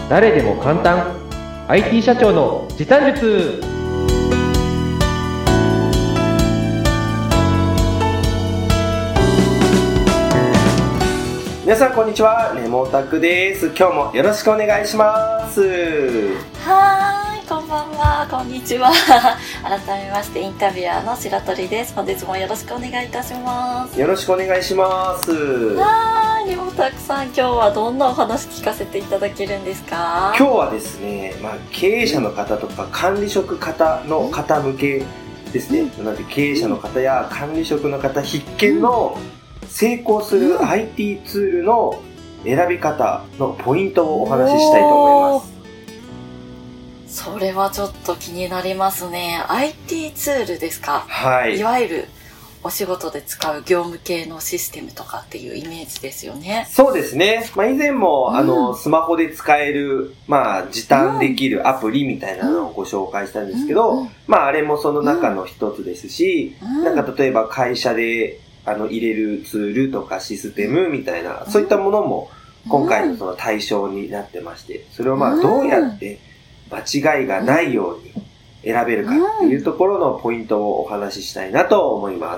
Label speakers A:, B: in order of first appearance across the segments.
A: 誰でも簡単 IT 社長の時短術。
B: 皆さんこんにちは、レモタクです。今日もよろしくお願いします。
C: はーい、こんばんは、こんにちは。改めましてインタビュアーの白鳥です。本日もよろしくお願いいたします。
B: よろしくお願いします。
C: はーい、レモタクさん、今日はどんなお話聞かせていただけるんですか？
B: 今日はですね、経営者の方とか管理職方の方向けですね。なので経営者の方や管理職の方必見の成功する IT ツールの選び方のポイントをお話ししたいと思います。
C: それはちょっと気になりますね。IT ツールですか？
B: はい。
C: いわゆるお仕事で使う業務系のシステムとかっていうイメージですよね。
B: そうですね。以前も、スマホで使える、時短できるアプリみたいなのをご紹介したんですけど、あれもその中の一つですし、例えば会社で入れるツールとかシステムみたいな、そういったものも今回のその対象になってまして、それをどうやって間違いがないように選べるかっていうところのポイントをお話ししたいなと思います。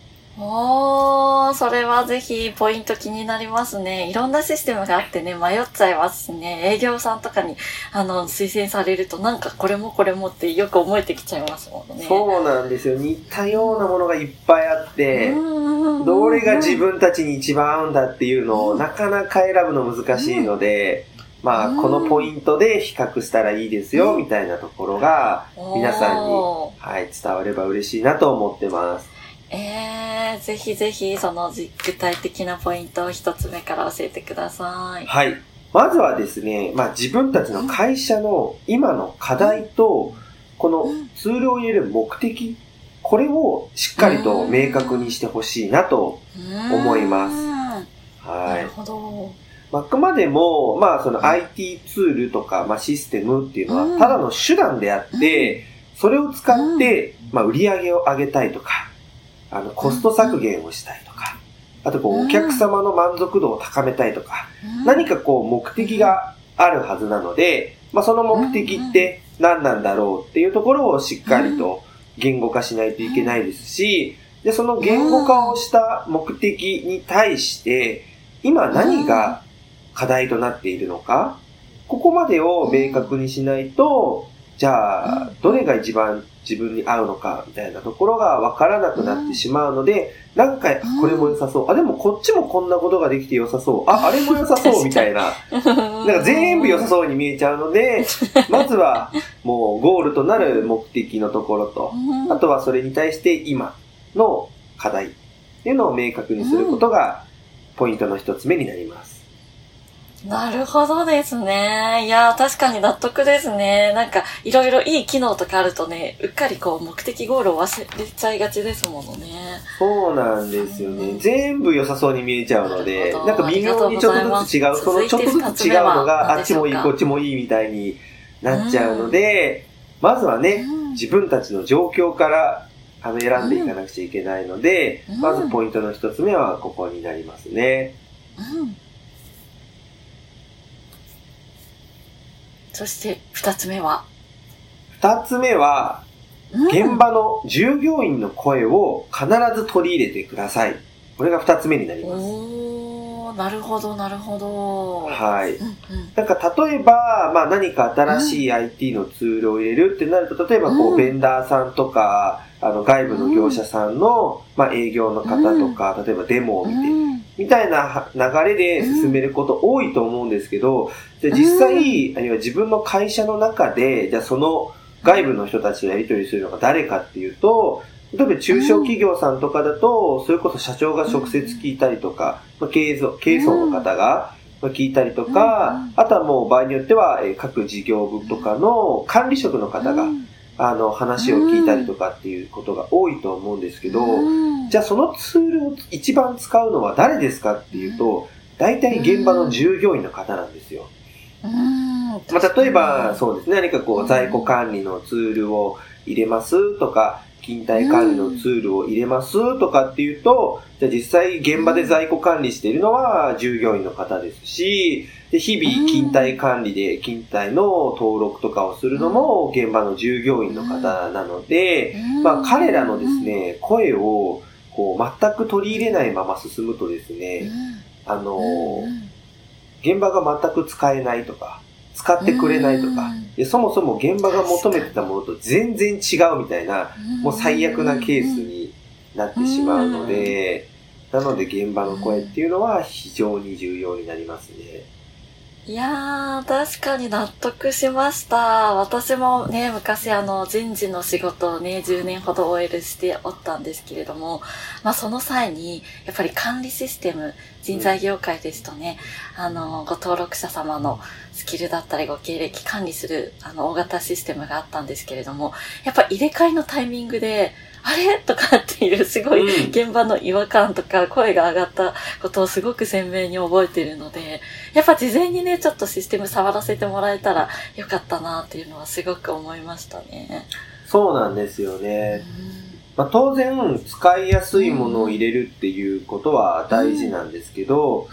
C: それはぜひポイント気になりますね。いろんなシステムがあってね、迷っちゃいますしね、営業さんとかに推薦されるとなんかこれもこれもってよく思えてきちゃいますもんね。
B: そうなんですよ。似たようなものがいっぱいあって、どれが自分たちに一番合うんだっていうのをなかなか選ぶの難しいので、このポイントで比較したらいいですよみたいなところが皆さんに、伝われば嬉しいなと思ってます。
C: ぜひぜひその具体的なポイントを一つ目から教えてください。
B: はい。まずはですね、自分たちの会社の今の課題と、このツールを入れる目的、これをしっかりと明確にしてほしいなと思います。
C: なるほど。
B: あくまでも、その IT ツールとか、システムっていうのはただの手段であって、それを使って、売り上げを上げたいとか、コスト削減をしたいとか、あとお客様の満足度を高めたいとか、何か目的があるはずなので、その目的って何なんだろうっていうところをしっかりと言語化しないといけないですし、で、その言語化をした目的に対して、今何が課題となっているのか、ここまでを明確にしないと、じゃあ、どれが一番自分に合うのか、みたいなところが分からなくなってしまうので、なんか、これも良さそう。でもこっちもこんなことができて良さそう。あれも良さそう、みたいな。なんか全部良さそうに見えちゃうので、まずは、もうゴールとなる目的のところと、あとはそれに対して今の課題っていうのを明確にすることが、ポイントの一つ目になります。
C: なるほどですね。いや、確かに納得ですね。なんか、いろいろいい機能とかあるとね、うっかり目的ゴールを忘れちゃいがちですものね。
B: そうなんですよね。全部良さそうに見えちゃうので、なんか微妙にちょっとずつ違う、そのちょっとずつ違うのが、あっちもいい、こっちもいいみたいになっちゃうので、まずはね、自分たちの状況から選んでいかなくちゃいけないので、まずポイントの一つ目はここになりますね。
C: そして二つ目は、
B: 現場の従業員の声を必ず取り入れてください。これが二つ目になります。
C: なるほど、なるほど。
B: はい。なんか例えば、何か新しい IT のツールを入れるってなると、例えばベンダーさんとか、外部の業者さんの、営業の方とか、例えばデモを見て、みたいな流れで進めること多いと思うんですけど、じゃあ実際、自分の会社の中で、じゃあその外部の人たちとやり取りするのが誰かっていうと、例えば中小企業さんとかだと、それこそ社長が直接聞いたりとか、経営層の方が聞いたりとか、あとはもう場合によっては、各事業部とかの管理職の方が、話を聞いたりとかっていうことが多いと思うんですけど、じゃあそのツールを一番使うのは誰ですかっていうと、大体現場の従業員の方なんですよ。例えば、そうですね、何か在庫管理のツールを入れますとか、 勤怠管理のツールを入れますとかっていうと、じゃあ実際現場で在庫管理しているのは従業員の方ですし、で日々勤怠管理で勤怠の登録とかをするのも現場の従業員の方なので、まあ彼らのですね、声をこう全く取り入れないまま進むとですね、現場が全く使えないとか、使ってくれないとか、そもそも現場が求めてたものと全然違うみたいな、もう最悪なケースになってしまうので、なので現場の声っていうのは非常に重要になりますね。
C: いやー、確かに納得しました。私もね、昔人事の仕事をね、10年ほど OL しておったんですけれども、まあその際に、やっぱり管理システム、人材業界ですとね、ご登録者様のスキルだったりご経歴管理する、大型システムがあったんですけれども、やっぱ入れ替えのタイミングで、あれとかっていうすごい現場の違和感とか声が上がったことをすごく鮮明に覚えているので、やっぱ事前にね、ちょっとシステム触らせてもらえたらよかったなっていうのはすごく思いましたね。
B: そうなんですよね。まあ、当然使いやすいものを入れるっていうことは大事なんですけど、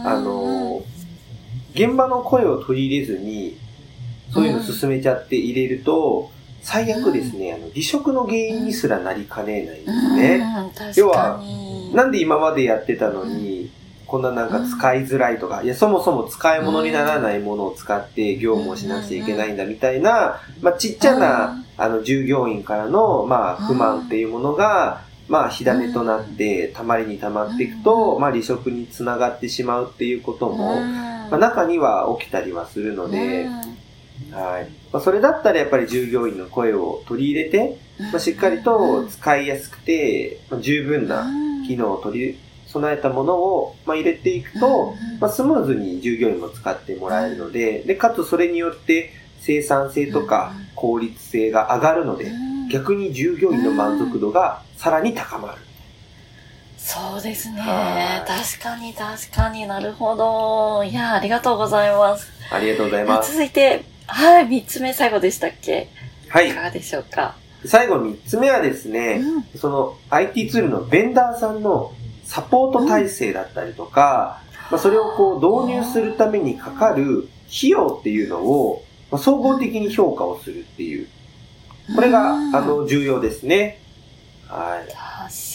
B: 現場の声を取り入れずにそういうの進めちゃって入れると、最悪ですね、離職の原因にすらなりかねないんですね。要は、なんで今までやってたのに、こんななんか使いづらいとか、いや、そもそも使い物にならないものを使って業務をしなくちゃいけないんだみたいな、まあ、ちっちゃな、従業員からの、まあ、不満っていうものが、まあ、火種となって、たまりにたまっていくと、まあ、離職につながってしまうっていうことも、まあ、中には起きたりはするので、はい。まあ、それだったらやっぱり従業員の声を取り入れて、まあ、しっかりと使いやすくて、まあ、十分な機能を取り備えたものを、まあ、入れていくと、まあ、スムーズに従業員も使ってもらえるので、で、かつそれによって生産性とか効率性が上がるので、逆に従業員の満足度がさらに高まる。
C: そうですね。確かになるほど。いや、ありがとうございます。
B: ありがとうございます。
C: 続いて、はい、3つ目最後でしたっけ？
B: はい。
C: いかがでしょうか？
B: 最後3つ目はですね、その IT ツールのベンダーさんのサポート体制だったりとか、まあ、それをこう導入するためにかかる費用っていうのを、まあ、総合的に評価をするっていう。これが、重要ですね。はい。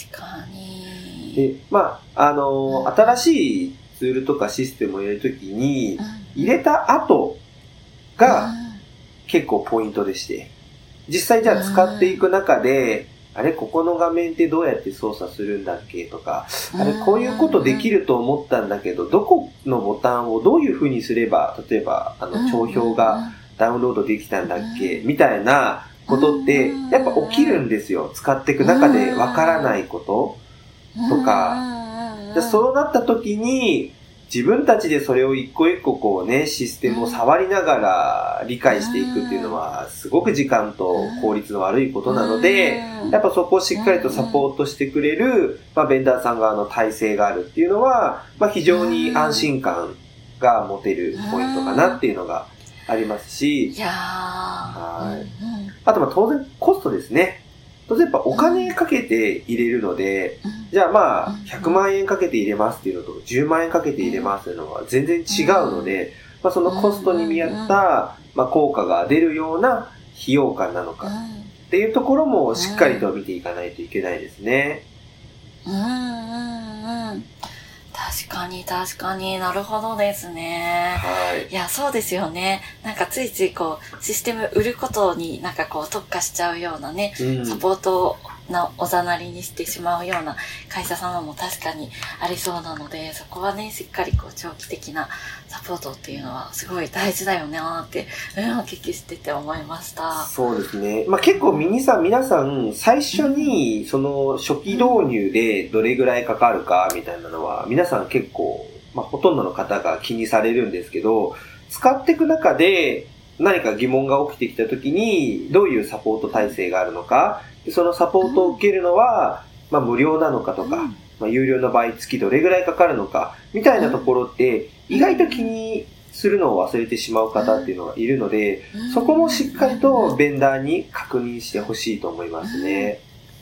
C: 確かに。
B: で、まあ、新しいツールとかシステムを入れるときに、入れた後が結構ポイントでして、実際じゃあ使っていく中で、あれ、ここの画面ってどうやって操作するんだっけとか、あれ、こういうことできると思ったんだけど、どこのボタンをどういう風にすれば、例えば、帳票がダウンロードできたんだっけみたいなことって、やっぱ起きるんですよ。使っていく中でわからないこととか。そうなった時に、自分たちでそれを一個一個こうね、システムを触りながら理解していくっていうのは、すごく時間と効率の悪いことなので、やっぱそこをしっかりとサポートしてくれる、まあ、ベンダーさん側の体制があるっていうのは、まあ、非常に安心感が持てるポイントかなっていうのがありますし、はい。あとまあ当然コストですね。当然やっぱお金かけて入れるので、じゃあまあ100万円かけて入れますっていうのと10万円かけて入れますっていうのは全然違うので、まあ、そのコストに見合ったまあ効果が出るような費用感なのかっていうところもしっかりと見ていかないといけないですね。
C: 確かになるほどですね。
B: はい。
C: いや、そうですよね。なんかついついこう、システム売ることになんかこう特化しちゃうようなね、サポートのおざなりにしてしまうような会社様も確かにありそうなので、そこはね、しっかりこう長期的なサポートっていうのはすごい大事だよねって、お聞きしてて思いました。
B: そうですね。まあ結構皆さん最初にその初期導入でどれぐらいかかるかみたいなのは皆さん結構、まあほとんどの方が気にされるんですけど、使っていく中で何か疑問が起きてきたときにどういうサポート体制があるのか、そのサポートを受けるのは、まあ無料なのかとか、まあ有料の場合月どれぐらいかかるのかみたいなところって意外と気にするのを忘れてしまう方っていうのがいるので、そこもしっかりとベンダーに確認してほしいと思いますね。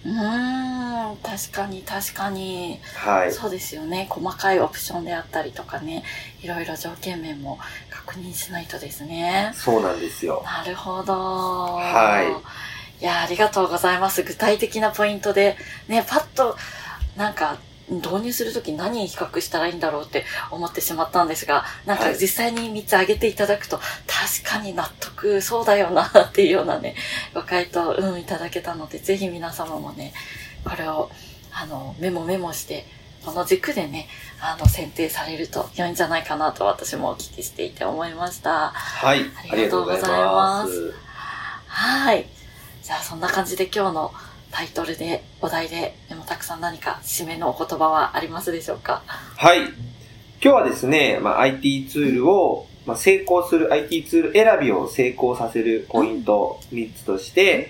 C: 確かに確かに。
B: はい。
C: そうですよね。細かいオプションであったりとかね、いろいろ条件面も確認しないとですね。
B: そうなんですよ。
C: なるほど。
B: はい。
C: いや、ありがとうございます。具体的なポイントで、ね、パッと、なんか、導入するとき何に比較したらいいんだろうって思ってしまったんですが、なんか実際に3つ挙げていただくと、確かに納得、そうだよなっていうようなね、ご回答、いただけたので、ぜひ皆様もね、これを、メモして、この軸でね、選定されると良いんじゃないかなと私もお聞きしていて思いました。
B: はい。
C: ありがとうございます。はい。じゃあそんな感じで今日のタイトルで、お題で、でもたくさん何か締めのお言葉はありますでしょうか？
B: はい。今日はですね、IT ツールを、成功する IT ツール選びを成功させるポイント3つとして、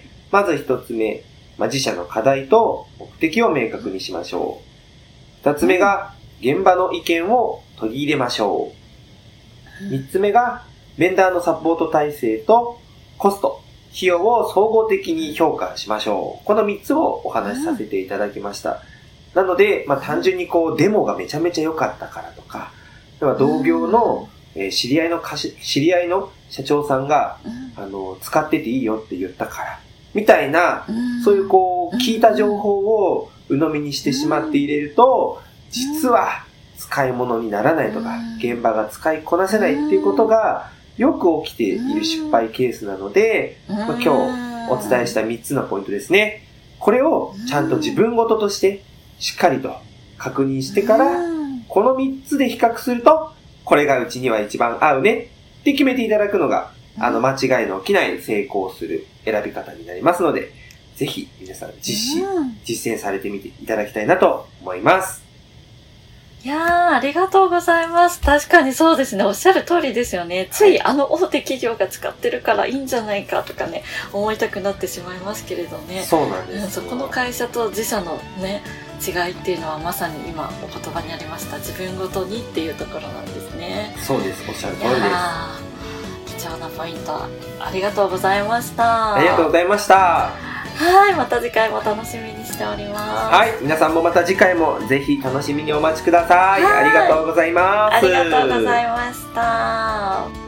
B: まず1つ目、自社の課題と目的を明確にしましょう。2つ目が、現場の意見を取り入れましょう。3つ目が、ベンダーのサポート体制とコスト、費用を総合的に評価しましょう。この3つをお話しさせていただきました。なので、単純にデモがめちゃめちゃ良かったからとか、同業の知り合いの社長さんが、使ってていいよって言ったから、みたいな、そういう聞いた情報を鵜呑みにしてしまって入れると、実は使い物にならないとか、現場が使いこなせないっていうことがよく起きている失敗ケースなので、今日お伝えした3つのポイントですね。これをちゃんと自分事としてしっかりと確認してから、この3つで比較すると、これがうちには一番合うねって決めていただくのが、間違いの起きない成功する選び方になりますので、ぜひ皆さん実践されてみていただきたいなと思います。
C: いやー、ありがとうございます。確かにそうですね。おっしゃる通りですよね。つい大手企業が使ってるからいいんじゃないかとかね、思いたくなってしまいますけれどね。
B: そうなんです。
C: そこの会社と自社のね、違いっていうのはまさに今お言葉にありました自分ごとにっていうところなんですね。
B: そうです。おっしゃる通りです。
C: 貴重なポイントありがとうございました。
B: ありがとうございました。
C: はい、また次回も楽しみにしております。
B: はい、皆さんもまた次回もぜひ楽しみにお待ちください。ありがとうございます。
C: ありがとうございました。